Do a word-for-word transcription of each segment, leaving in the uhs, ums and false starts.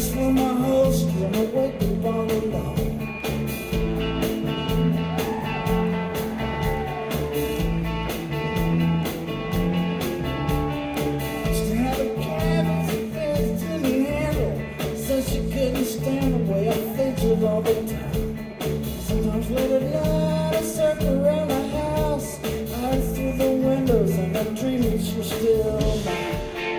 from my holster and I wake up all alone. Used to have a cabin that fence didn't handle, so she couldn't stand the way I fidget all the time. Sometimes late at night I circle around the house, eyes through the windows, and I'm dreaming she's still mine.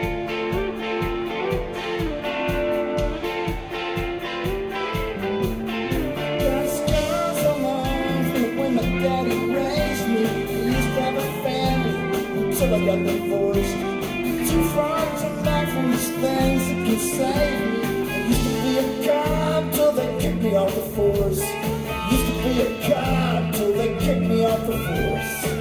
Until I got divorced, too far to back from these things that can save me. I used to be a cop till they kicked me off the force. Used to be a cop till they kicked me off the force.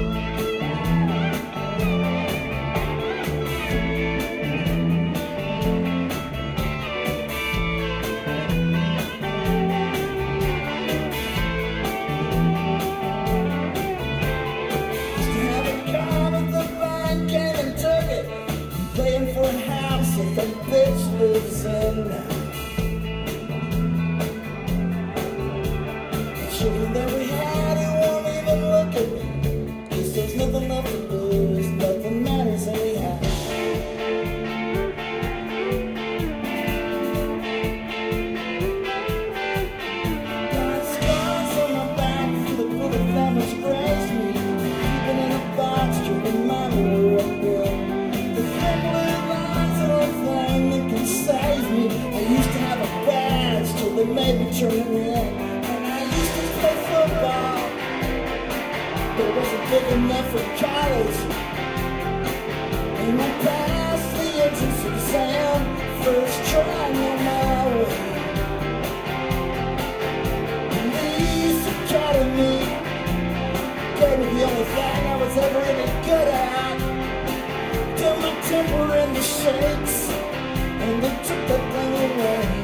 Paying for a house that the bitch lives in now. The children that we had, he won't even look at me, 'cause there's nothing left to lose, nothing matters anyhow. Got scars on my back for the bullet that misgraced me, keeping in a box to remind me where I've been. Save me. I used to have a badge till they made me turn it in, and I used to play football, but it wasn't big enough for college. And I passed the entrance exam, first try on my way. Police Academy gave me the only thing I was ever really good at, till my temper in the shakes, and they took that thing away.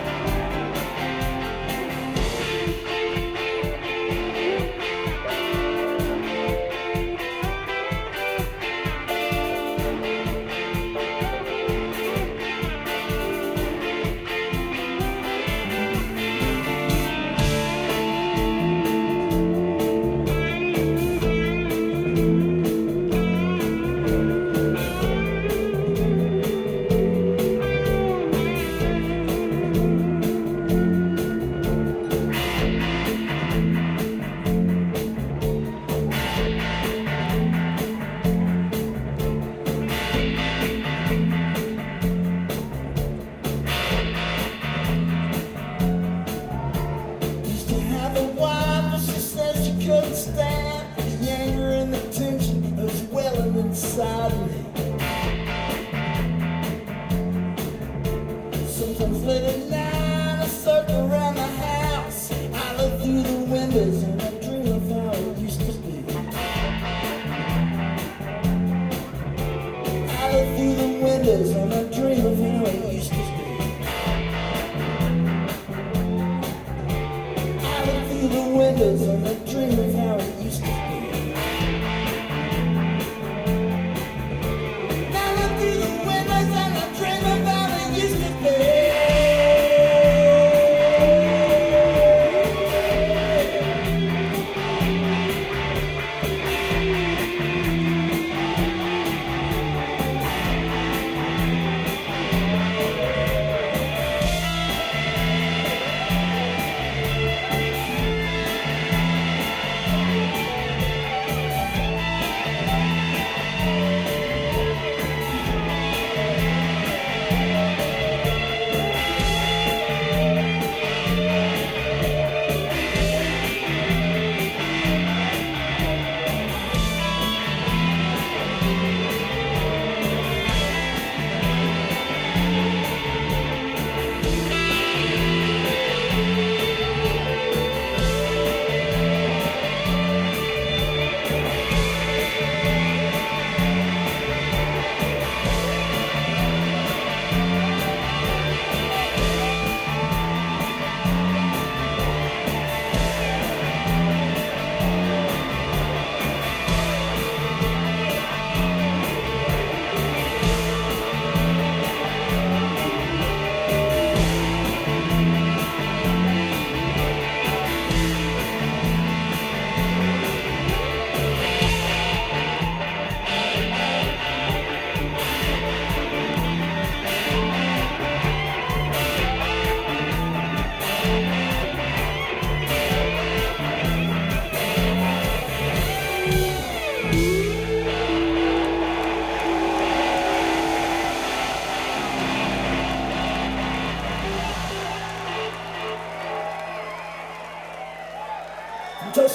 Couldn't stand the anger and the tension that was welling inside me. Sometimes late at night I circle around the house, I look through the windows and I dream of how it used to be. I look through the windows and I dream of how it used to be. I look through the windows and I dream of how it used to be. I look through the windows and I dream of how it used to be.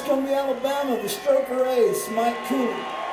Abercrombie, Alabama, the stroker ace, Mike Cooley.